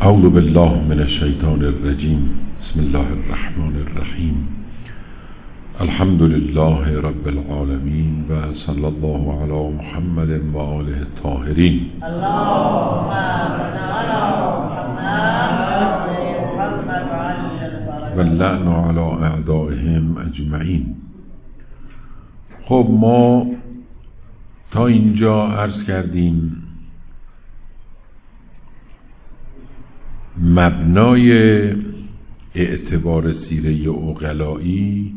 اعوذ بالله من الشیطان الرجیم. بسم الله الرحمن الرحیم. الحمد لله رب العالمین و صلی الله علی محمد و آله الطاهرین. اللهم صل علی محمد و اللعن علی اعدائهم اجمعین. خب ما تا اینجا عرض کردیم مبنای اعتبار سیره عقلایی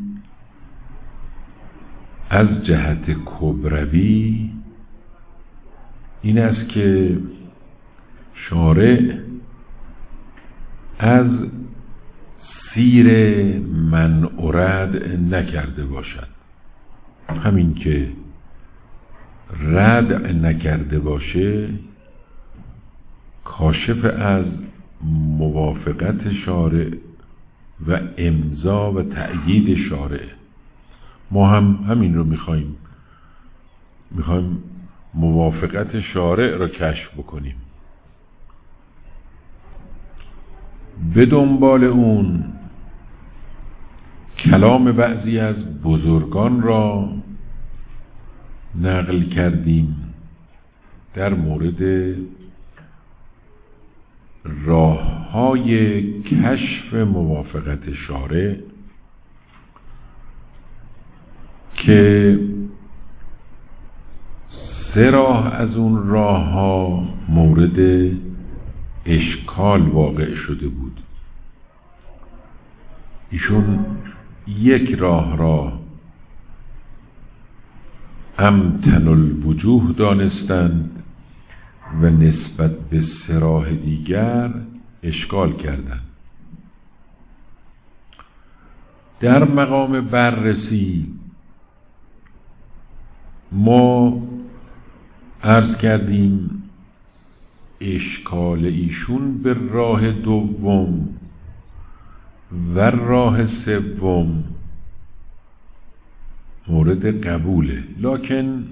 از جهت کبروی این است که شارع از سیر من رد نکرده باشد. همین که رد نکرده باشه کاشف از موافقت شارع و امضا و تأیید شارع. ما هم همین رو میخوایم موافقت شارع را کشف بکنیم. به دنبال اون کلام بعضی از بزرگان را نقل کردیم در مورد راه‌های کشف موافقت شارع که 3 راه از اون راه‌ها مورد اشکال واقع شده بود. ایشون یک راه را امتن الوجوه دانستند و نسبت به 3 راه دیگر اشکال کردند. در مقام بررسی ما عرض کردیم اشکال ایشون به راه دوم و راه سوم مورد قبوله، لکن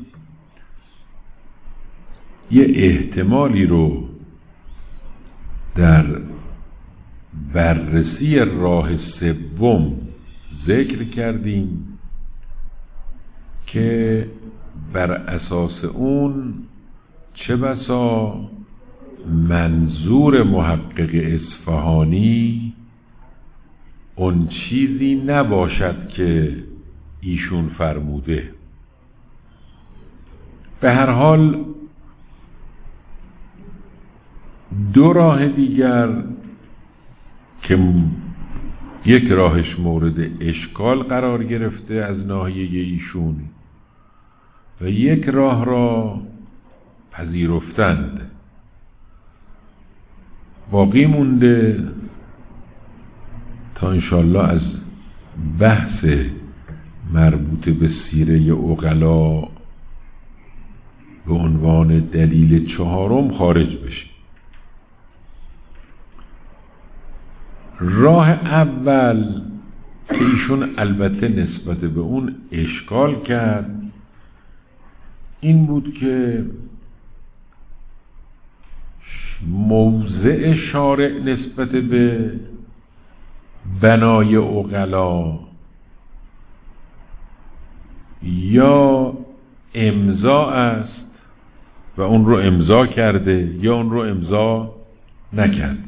یه احتمالی رو در بررسی راه سوم ذکر کردیم که بر اساس اون چه بسا منظور محقق اصفهانی اون چیزی نباشد که ایشون فرموده. به هر حال 2 راه دیگر که یک راهش مورد اشکال قرار گرفته از ناحیه ایشون و یک راه را پذیرفتند. باقی مونده تا انشالله از بحث مربوط به سیره عقلا به عنوان دلیل 4 خارج بشه. راه اول که ایشون البته نسبت به اون اشکال کرد این بود که موضع شارع نسبت به بنای عقلا یا امضا است و اون رو امضا کرده یا اون رو امضا نکرده.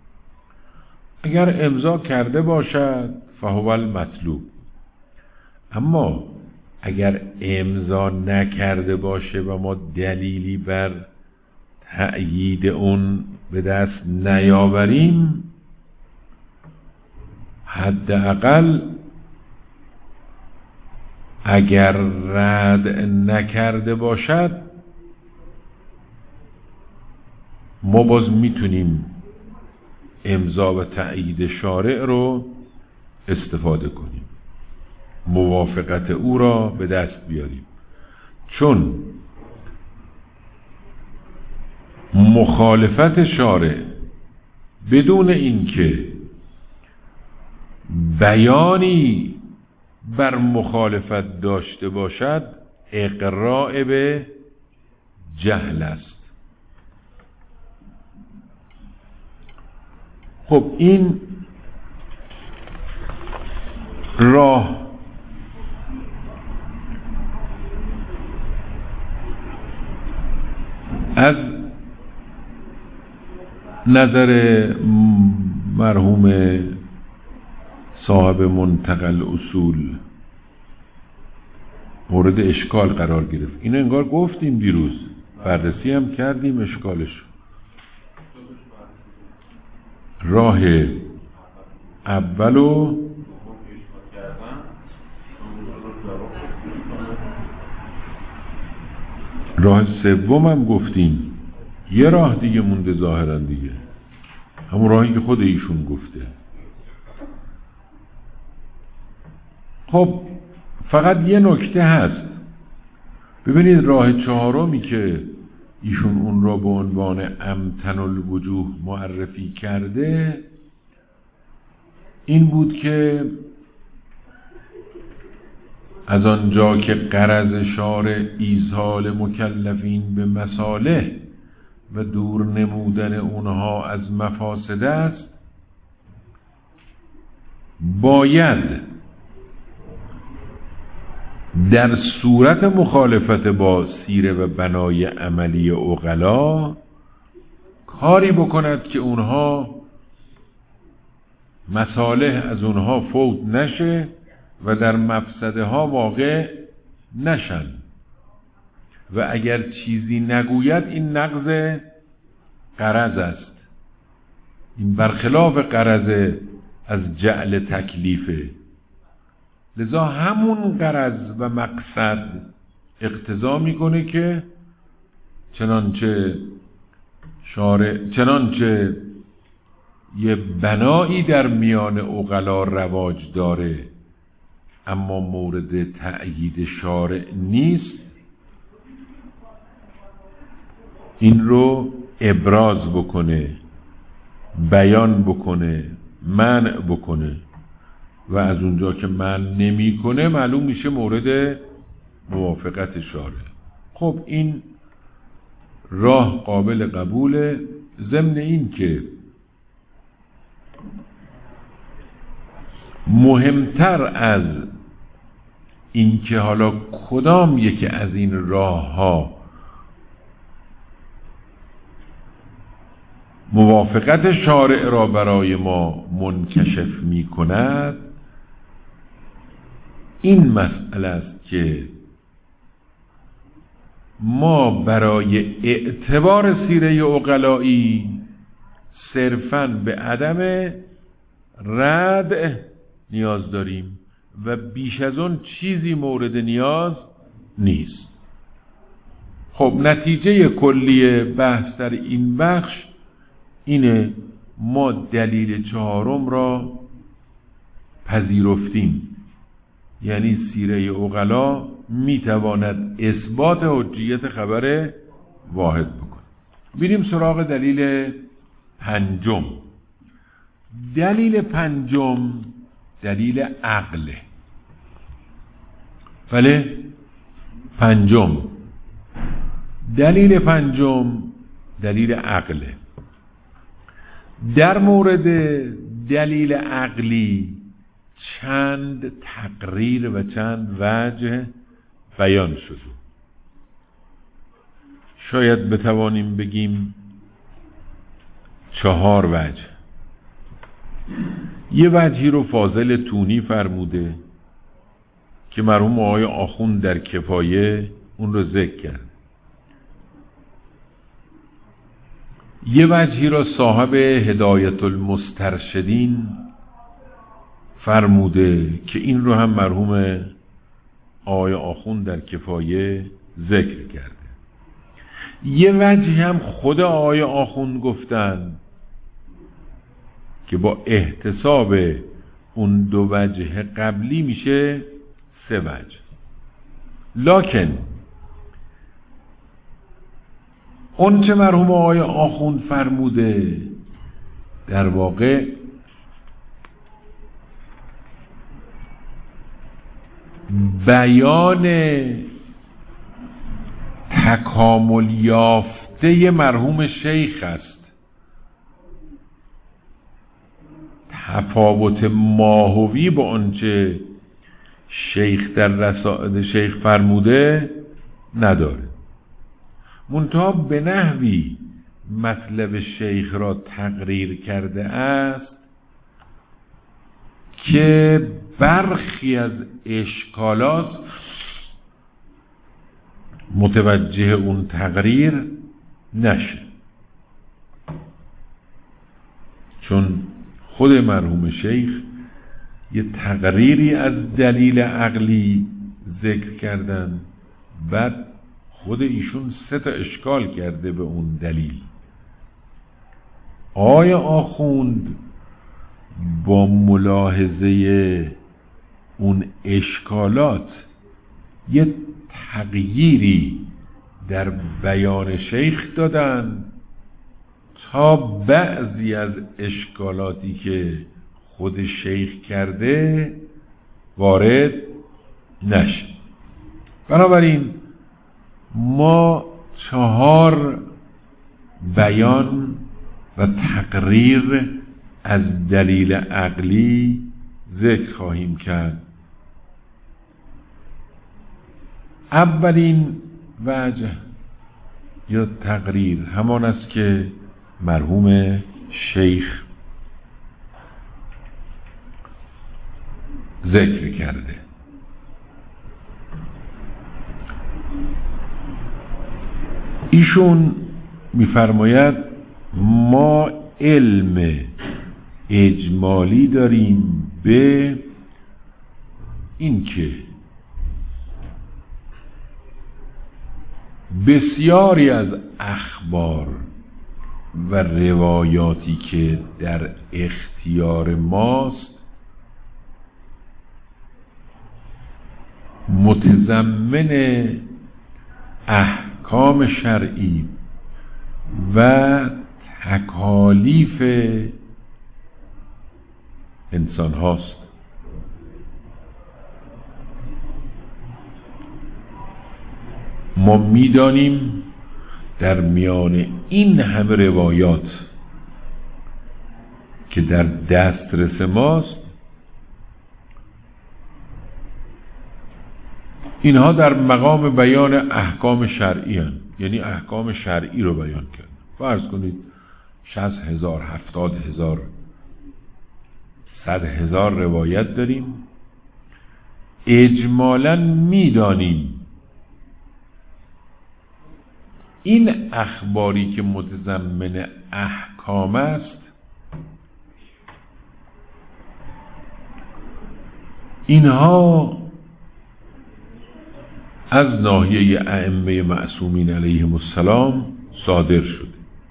اگر امضا کرده باشد فهو المطلوب، اما اگر امضا نکرده باشه و ما دلیلی بر تأیید اون به دست نیاوریم حداقل اگر رد نکرده باشد ما باز میتونیم امضا و تأیید شارع رو استفاده کنیم، موافقت او را به دست بیاریم، چون مخالفت شارع بدون اینکه بیانی بر مخالفت داشته باشد اقراء به جهل است. خب این راه از نظر مرحوم صاحب منتقى الاصول مورد اشکال قرار گرفت. اینو انگار گفتیم دیروز، بررسی هم کردیم اشکالش. راه اولو راه سوم هم گفتیم، یه راه دیگه مونده ظاهرا دیگه، همون راهی که خود ایشون گفته. خب فقط یه نکته هست. ببینید راه چهارمی که ایشون اون را به عنوان امتن الوجوه معرفی کرده این بود که از آنجا که غرض شارع ایصال مکلفین به مصالح و دور نمودن اونها از مفاسد است، باید در صورت مخالفت با سیره و بنای عملی عقلا کاری بکند که اونها مصالح از اونها فوت نشه و در مفسده ها واقع نشن، و اگر چیزی نگوید این نقض غرض است، این برخلاف غرض از جعل تکلیفه. لذا همون غرض و مقصد اقتضا میکنه که چنانچه یه بنایی در میان عقلا رواج داره اما مورد تأیید شارع نیست، این رو ابراز بکنه، بیان بکنه، منع بکنه، و از اونجا که منع نمی کنه معلوم میشه مورد موافقت شارع. خب این راه قابل قبوله، ضمن این که مهمتر از این که حالا کدام یکی از این راه ها موافقت شارع را برای ما منکشف می کند، این مسئله است که ما برای اعتبار سیره عقلایی صرفاً به عدم رد نیاز داریم و بیش از اون چیزی مورد نیاز نیست. خب نتیجه کلی بحث در این بخش اینه، ما دلیل چهارم را پذیرفتیم، یعنی سیره عقلا میتواند اثبات حجیت خبر واحد بکنه. بریم سراغ دلیل پنجم. دلیل پنجم دلیل عقله. بله، پنجم دلیل پنجم دلیل عقله. در مورد دلیل عقلی چند تقریر و چند وجه بیان شده. شاید بتوانیم بگیم 4 وجه. یه وجهی رو فاضل تونی فرموده که مرحوم آقای آخوند در کفایه اون رو ذکر کرد. یه وجهی را صاحب هدایت المسترشدین فرموده که این رو هم مرحوم آقای آخوند در کفایه ذکر کرده. یه وجهی هم خود آقای آخوند گفتن که با احتساب اون 2 وجه قبلی میشه 3 وجه. لکن اون چه مرحوم آقای آخوند فرموده در واقع بیان تکامل یافته مرحوم شیخ است. تفاوت ماهوی با آنچه شیخ در رسائل شیخ فرموده نداره، منتها به نحوی مطلب شیخ را تقریر کرده است که برخی از اشکالات متوجه اون تقریر نشه، چون خود مرحوم شیخ یه تقریری از دلیل عقلی ذکر کردن، بعد خود ایشون 3 اشکال کرده به اون دلیل. آیا آخوند با ملاحظه اون اشکالات یه تغییری در بیان شیخ دادن تا بعضی از اشکالاتی که خود شیخ کرده وارد نشه؟ بنابراین ما 4 بیان و تقریر از دلیل عقلی ذکر خواهیم کرد. اولین وجه یا تقریر همان است که مرحوم شیخ ذکر کرده. ایشون می‌فرماید ما علم اجمالی داریم به این که بسیاری از اخبار و روایاتی که در اختیار ماست متضمن احکام شرعی و تکالیف انسان هاست. ما میدانیم در میان این همه روایات که در دسترس ماست اینها در مقام بیان احکام شرعی هستند، یعنی احکام شرعی رو بیان کرد. فرض کنید 60,000 70,000 100,000 روایت داریم، اجمالاً میدانیم این اخباری که متضمن احکام است اینها از ناحیه ائمه معصومین علیهم السلام صادر شده.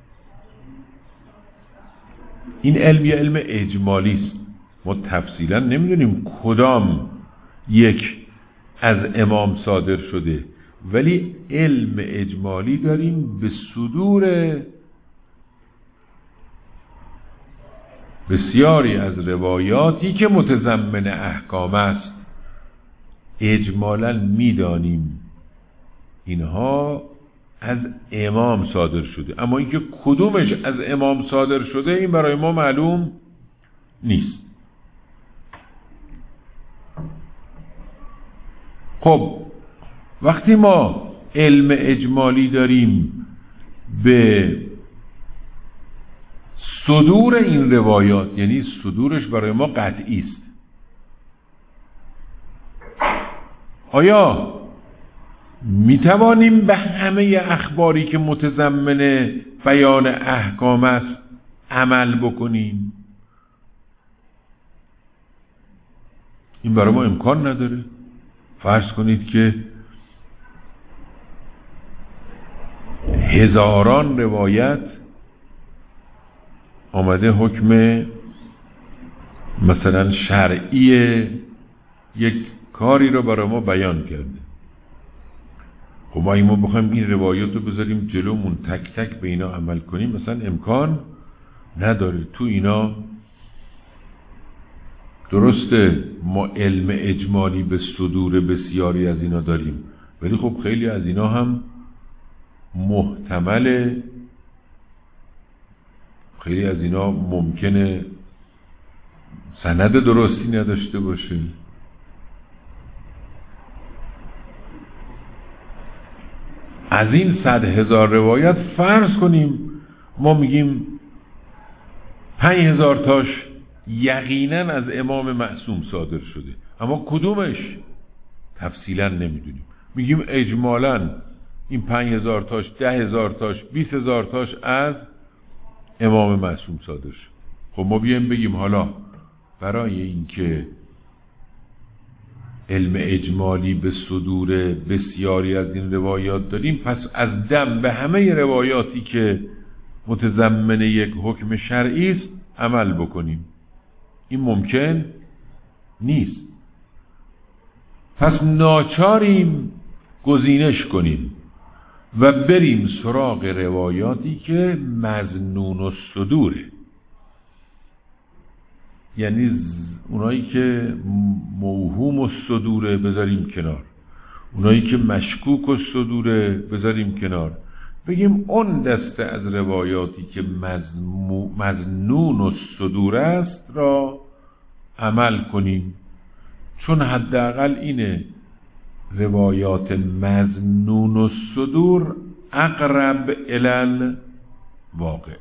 این علم یه علم اجمالی است، ما تفصیلا نمیدونیم کدام یک از امام صادر شده، ولی علم اجمالی داریم به صدور بسیاری از روایاتی که متضمن احکام است. اجمالاً میدانیم اینها از امام صادر شده، اما اینکه کدومش از امام صادر شده این برای ما معلوم نیست. خب وقتی ما علم اجمالی داریم به صدور این روایات، یعنی صدورش برای ما قطعی است، آیا میتوانیم به همه اخباری که متضمن بیان احکام است عمل بکنیم؟ این برای ما امکان نداره. فرض کنید که هزاران روایت آمده حکم مثلا شرعی یک کاری رو برای ما بیان کرده. خب ما بخوایم این روایات رو بذاریم جلومون تک تک به اینا عمل کنیم مثلا امکان نداره. تو اینا درسته ما علم اجمالی به صدور بسیاری از اینا داریم، ولی خب خیلی از اینا هم محتمله، خیلی از اینا ممکنه سند درستی نداشته باشه. از این 100,000 روایت فرض کنیم ما میگیم 5,000 تاش یقینا از امام معصوم صادر شده، اما کدومش تفصیلا نمیدونیم. میگیم اجمالا این 5,000 تاش، 10,000 تاش، 20,000 تاش از امام معصوم صادر شد. خب ما بیایم بگیم حالا برای اینکه علم اجمالی به صدور بسیاری از این روایات داریم، پس از دم به همه روایاتی که متضمن یک حکم شرعی است عمل بکنیم. این ممکن نیست. پس ناچاریم گزینش کنیم و بریم سراغ روایاتی که مظنون الصدوره، یعنی اونایی که موهوم الصدوره بذاریم کنار، اونایی که مشکوک الصدوره بذاریم کنار، بگیم اون دسته از روایاتی که مظنون الصدور است را عمل کنیم، چون حداقل اینه روایات مظنون الصدور اقرب الی الواقع.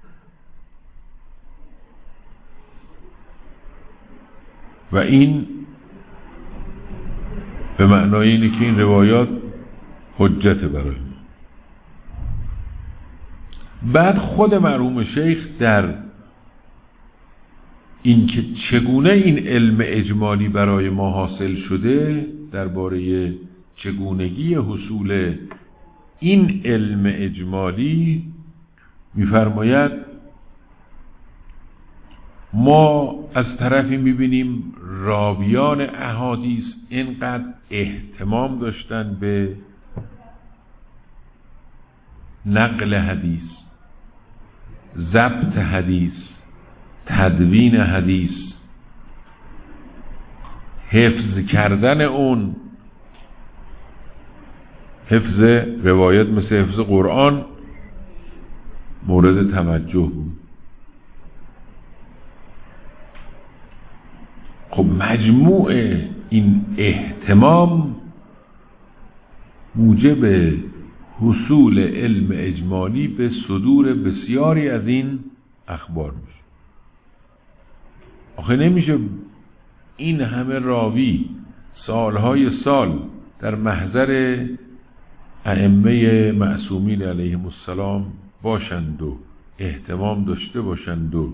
و این به معنای اینه که این روایات حجت برای ما. بعد خود مرحوم شیخ در اینکه چگونه این علم اجمالی برای ما حاصل شده، درباره چگونگی حصول این علم اجمالی می‌فرماید ما از طرفی می‌بینیم راویان احادیث اینقدر اهتمام داشتن به نقل حدیث، ضبط حدیث، تدوین حدیث، حفظ کردن اون. حفظ روایت مثل حفظ قرآن مورد توجه بود. خب مجموع این اهتمام موجب حصول علم اجمالی به صدور بسیاری از این اخبار میشه. آخه نمیشه این همه راوی سالهای سال در محضر ائمه معصومین علیهم السلام باشند و اهتمام داشته باشند و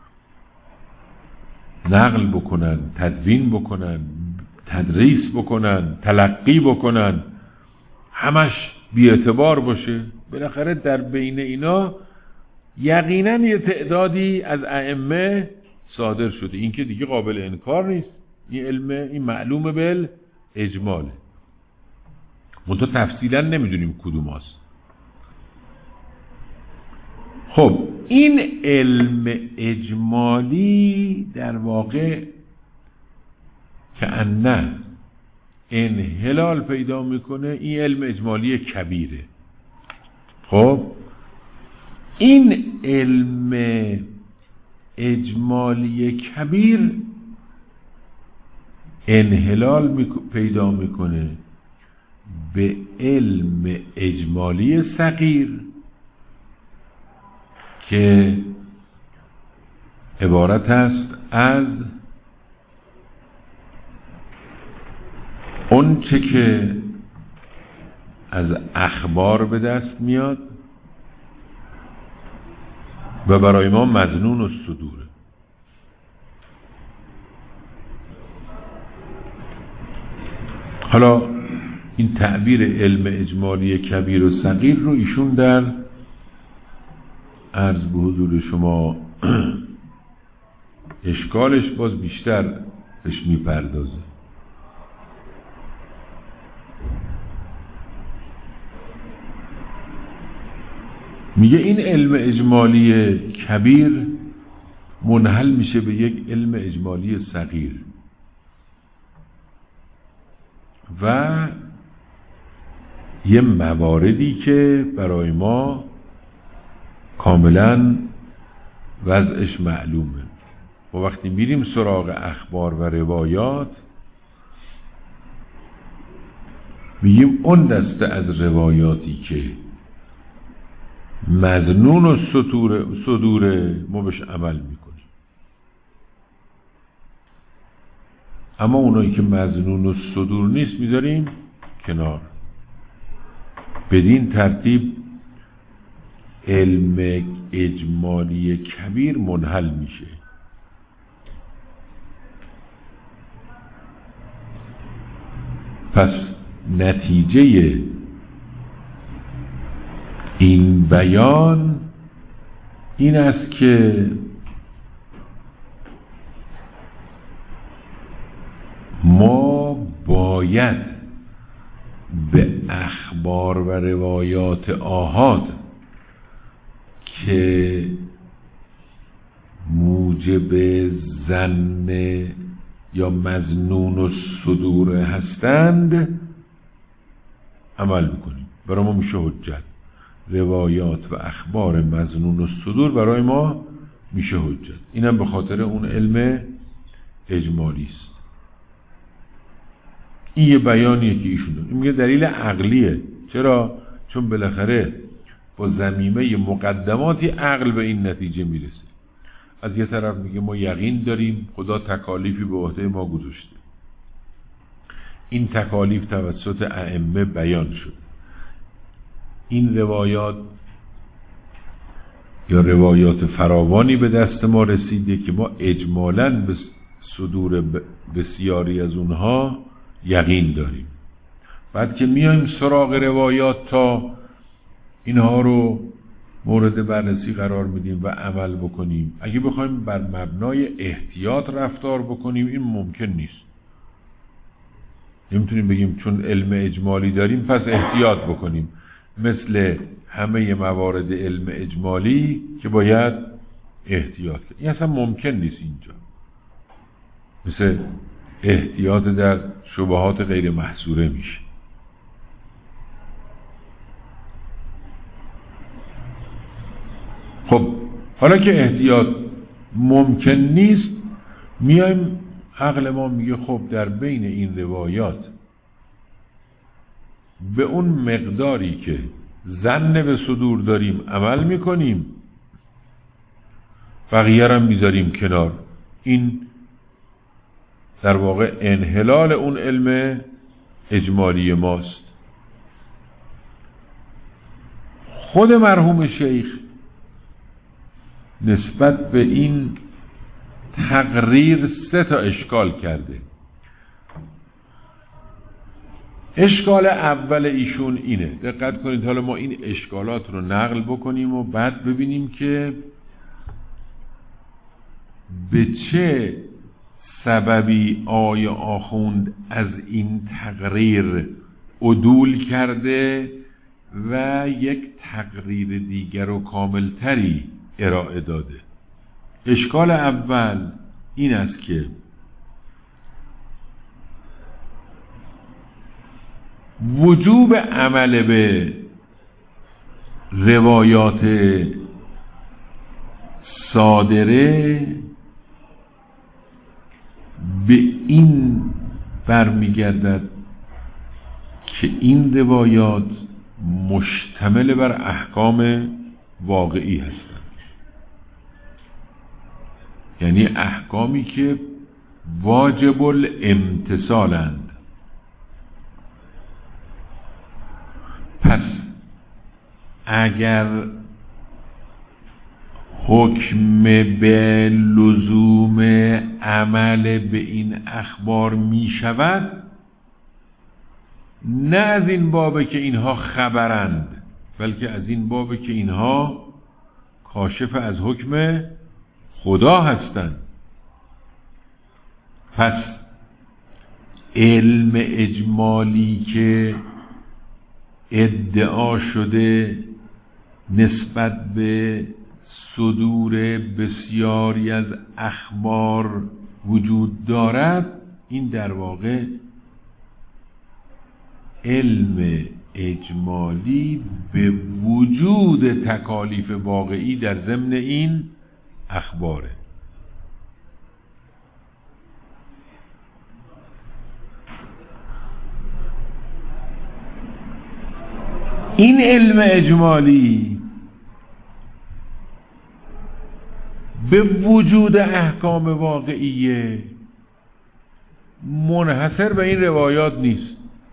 نقل بکنن، تدوین بکنن، تدریس بکنن، تلقی بکنن، همش بی اعتبار باشه. بالاخره در بین اینا یقینا یه تعدادی از ائمه صادر شده. این که دیگه قابل انکار نیست. این علم، این معلومه بال اجماله. منتها تفصیلا نمیدونیم کدوم هست. خب این علم اجمالی در واقع کأنه انحلال پیدا میکنه. این علم اجمالی کبیره. خب این علم اجمالی کبیر انحلال پیدا میکنه به علم اجمالی صغیر که عبارت است از اون چه که از اخبار به دست میاد و برای ما مظنون الصدوره. حالا این تعبیر علم اجمالی کبیر و صغیر رو ایشون در عرض به حضور شما اشکالش باز بیشتر بهش میپردازه. میگه این علم اجمالی کبیر منحل میشه به یک علم اجمالی صغیر و یه مواردی که برای ما کاملا وضعش معلومه. و وقتی میریم سراغ اخبار و روایات میگیم اون دسته از روایاتی که مظنون و صدور ما بهش عمل میکنیم، اما اونایی که مظنون و صدور نیست میذاریم کنار. بدین ترتیب علم اجمالی کبیر منحل میشه. پس نتیجه این بیان این است که ما باید به اخبار و روایات آحاد که موجب ظن یا مظنون و صدور هستند عمل بکنیم. برای ما میشه حجت. روایات و اخبار مظنون و صدور برای ما میشه حجت. اینم به خاطر اون علم اجمالی است. این یه بیانیه که ایشون داره. این میگه دلیل عقلیه. چرا؟ چون بالاخره با ضمیمه مقدماتی عقل به این نتیجه میرسه. از یه طرف میگه ما یقین داریم خدا تکالیفی به عهده ما گذاشته، این تکالیف توسط ائمه بیان شد، این روایات یا روایات فراوانی به دست ما رسیده که ما اجمالاً به صدور بسیاری از اونها یقین داریم. بعد که میایم سراغ روایات تا اینها رو مورد بررسی قرار میدیم و عمل بکنیم، اگه بخوایم بر مبنای احتیاط رفتار بکنیم این ممکن نیست. نمیتونیم بگیم چون علم اجمالی داریم پس احتیاط بکنیم، مثل همه موارد علم اجمالی که باید احتیاط کنیم. این اصلا ممکن نیست اینجا. مثل احتیاط در شبهات غیر محصوره میشه. خب حالا که احتیاط ممکن نیست، میایم عقل ما میگه خب در بین این روایات به اون مقداری که ظن به صدور داریم عمل میکنیم، بقیه رو میذاریم کنار. این در واقع انحلال اون علم اجمالی ماست. خود مرحوم شیخ نسبت به این تقریر 3 تا اشکال کرده. اشکال اول ایشون اینه، دقت کنید، حالا ما این اشکالات رو نقل بکنیم و بعد ببینیم که به چه سببی آیا آخوند از این تقریر عدول کرده و یک تقریر دیگر و کاملتری ارائه داده. اشکال اول این است که وجوب عمل به روایات صادره به این برمیگردد که این روایات مشتمل بر احکام واقعی هستند، یعنی احکامی که واجب الامتثالند. پس اگر حکم به لزوم عمل به این اخبار می شود، نه از این بابه که اینها خبرند، بلکه از این بابه که اینها کاشف از حکم خدا هستند. پس علم اجمالی که ادعا شده نسبت به صدور بسیاری از اخبار وجود دارد، این در واقع علم اجمالی به وجود تکالیف واقعی در ضمن این اخباره. این علم اجمالی به وجود احکام واقعیه منحصر به این روایات نیست.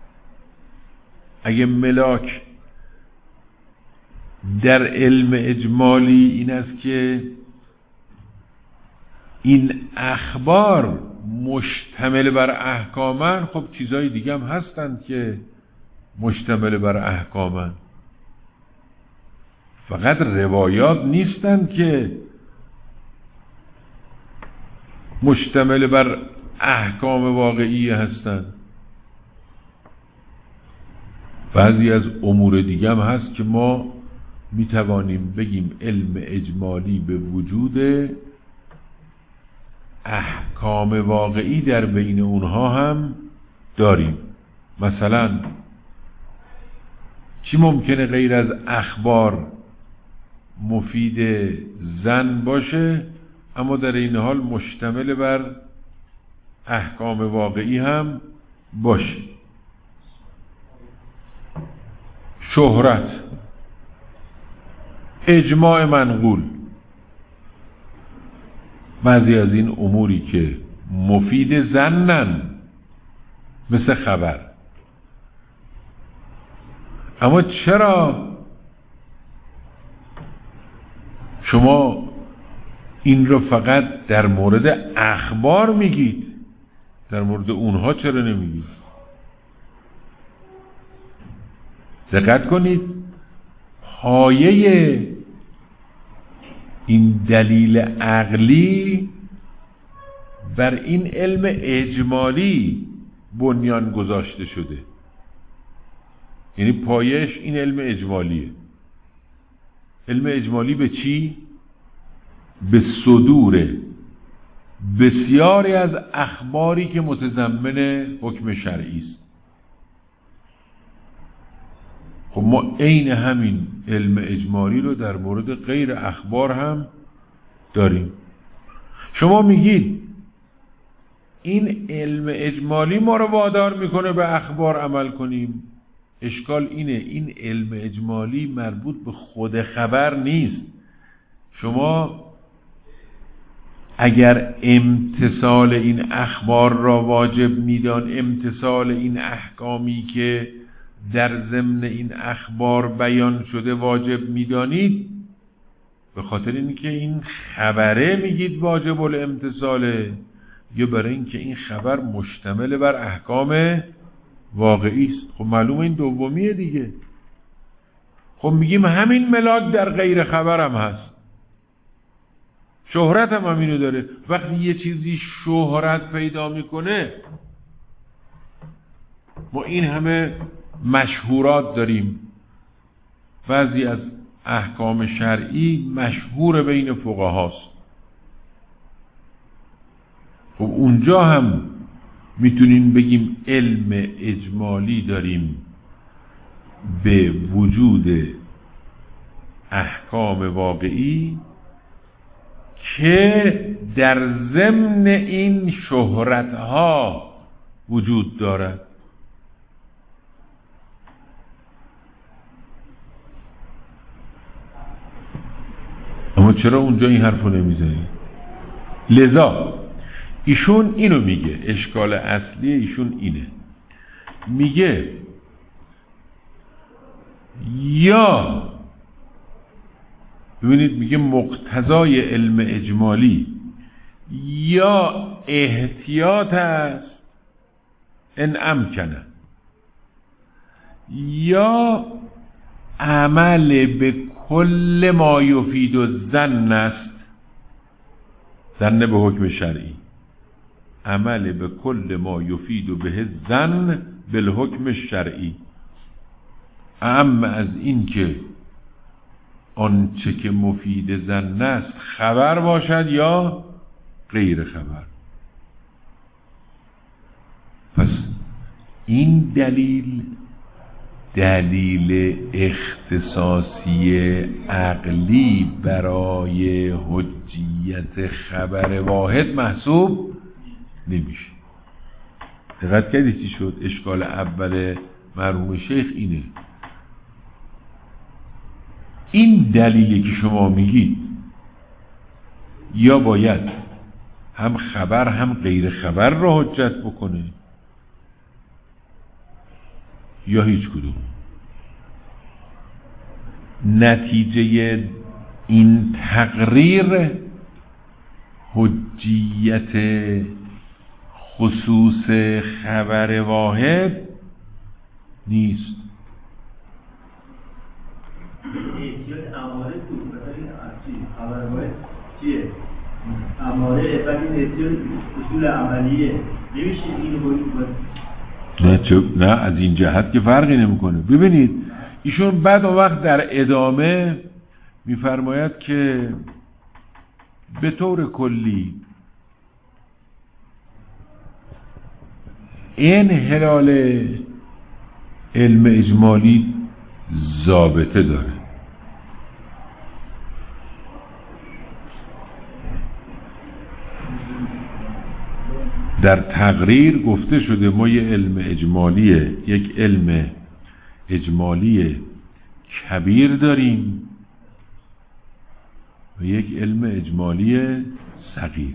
اگه ملاک در علم اجمالی این است که این اخبار مشتمل بر احکامن، خب چیزهای دیگه هم هستند که مشتمل بر احکامن، فقط روایات نیستند که مشتمل بر احکام واقعی هستند. بعضی از امور دیگه هم هست که ما میتوانیم بگیم علم اجمالی به وجود احکام واقعی در بین اونها هم داریم. مثلا چی ممکنه غیر از اخبار مفید ظن باشه اما در این حال مشتمل بر احکام واقعی هم باشه؟ شهرت، اجماع منقول، بعضی از این اموری که مفید ظنن مثل خبر، اما چرا شما این رو فقط در مورد اخبار میگید، در مورد اونها چرا نمیگید؟ دقت کنید، پایه این دلیل عقلی بر این علم اجمالی بنیان گذاشته شده. یعنی پایش این علم اجمالیه. علم اجمالی به چی؟ به صدور بسیاری از اخباری که متضمن حکم شرعی است. خب ما عین همین علم اجمالی رو در مورد غیر اخبار هم داریم. شما میگید این علم اجمالی ما رو وادار میکنه به اخبار عمل کنیم. اشکال اینه این علم اجمالی مربوط به خود خبر نیست. شما اگر امتثال این اخبار را واجب میدان، امتثال این احکامی که در ضمن این اخبار بیان شده واجب میدانید، به خاطر اینکه این خبره میگید واجب الامتثاله، یا برای اینکه این خبر مشتمل بر احکام واقعی است؟ خب معلومه این دومیه دیگه. خب میگیم همین ملاک در غیر خبر هم هست، شهرت هم همینو داره. وقتی یه چیزی شهرت پیدا میکنه، ما این همه مشهورات داریم، بعضی از احکام شرعی مشهور بین فقهاست، خب اونجا هم میتونیم بگیم علم اجمالی داریم به وجود احکام واقعی که در ضمن این شهرتها وجود دارد. اما چرا اونجا این حرفو نمیزنی؟ لذا ایشون اینو میگه، اشکال اصلی ایشون اینه، میگه یا ببینید، میگه مقتضای علم اجمالی یا احتیاط است ان امکنه، یا عمل به کل ما یفید الظن است، ظن به حکم شرعی، عمل به کل ما یفید به الظن بالحکم الشرعی، اما از این که آنچه که مفید ظن است خبر باشد یا غیر خبر. پس این دلیل اختصاصی عقلی برای حجیت خبر واحد محسوب نمیشه. دقت کردید چی شد؟ اشکال اول مرحوم شیخ اینه، این دلیلی که شما میگید یا باید هم خبر هم غیر خبر را حجت بکنه یا هیچ کدوم. نتیجه این تقریر حجیت خصوص خبر واحد نیست. خبر واحد چیه؟ اماره ولی نتیجه اصول عملیه. نمیشه اینو باید نه از این جهت که فرقی نمیکنه. ببینید ایشون بعد اون وقت در ادامه میفرماید که به طور کلی انحلال علم اجمالی ضابطه داره. در تقریر گفته شده ما یک علم اجمالی کبیر داریم و یک علم اجمالی صغیر.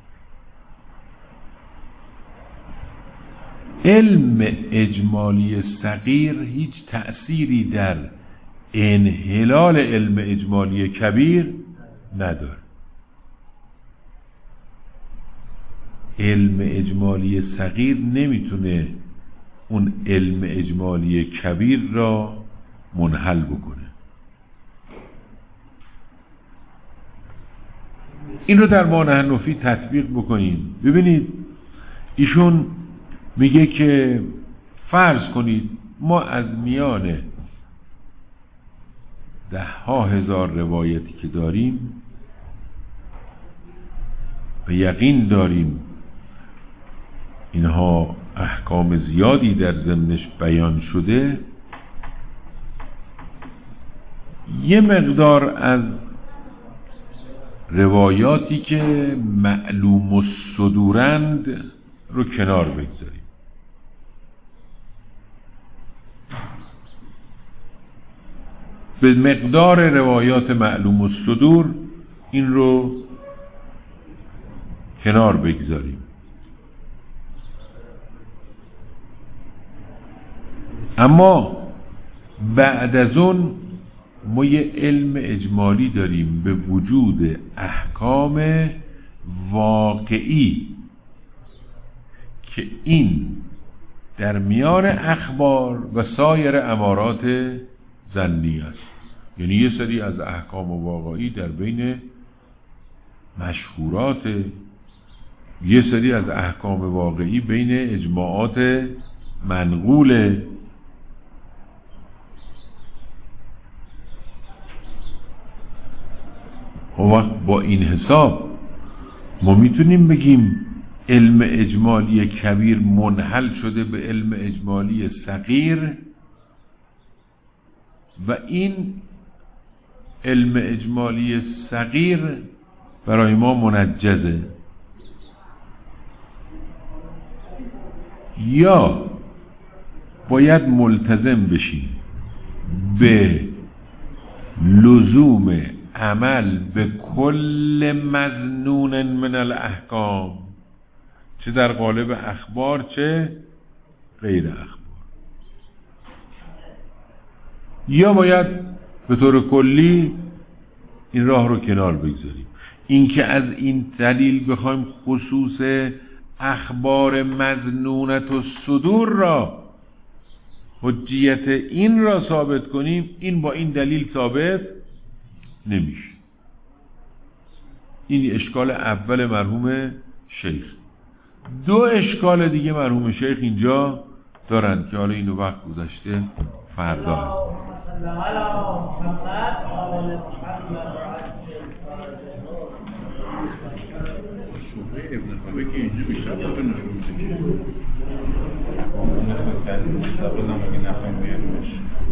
علم اجمالی صغیر هیچ تأثیری در انحلال علم اجمالی کبیر نداره. علم اجمالی صغیر نمیتونه اون علم اجمالی کبیر را منحل بکنه. این رو در مانع نفی تطبیق بکنیم. ببینید ایشون میگه که فرض کنید ما از میان 10,000 روایتی که داریم و یقین داریم اینها احکام زیادی در ضمنش بیان شده، یه مقدار از روایاتی که معلوم الصدورند رو کنار بگذاریم. به مقدار روایات معلوم الصدور این رو کنار بگذاریم. اما بعد از اون ما یه علم اجمالی داریم به وجود احکام واقعی که این در میان اخبار و سایر امارات ظنی است. یعنی یه سری از احکام واقعی در بین مشهورات، یه سری از احکام واقعی بین اجماعات منقوله. با این حساب ما میتونیم بگیم علم اجمالی کبیر منحل شده به علم اجمالی صغیر و این علم اجمالی صغیر برای ما منجزه. یا باید ملتزم بشیم به لزوم عمل به کل مظنون من الاحکام، چه در قالب اخبار چه غیر اخبار، یا باید به طور کلی این راه رو کنار بگذاریم. این که از این دلیل بخوایم خصوص اخبار مظنونت و صدور را حجیت این را ثابت کنیم، این با این دلیل ثابت نمیشه. این اشکال اول مرحوم شیخ. دو اشکال دیگه مرحوم شیخ اینجا دارن که حالا اینو وقت گذشته فردا ابن خبه که اینجا بیشتر باید نشون میده که نفهم بیاریمش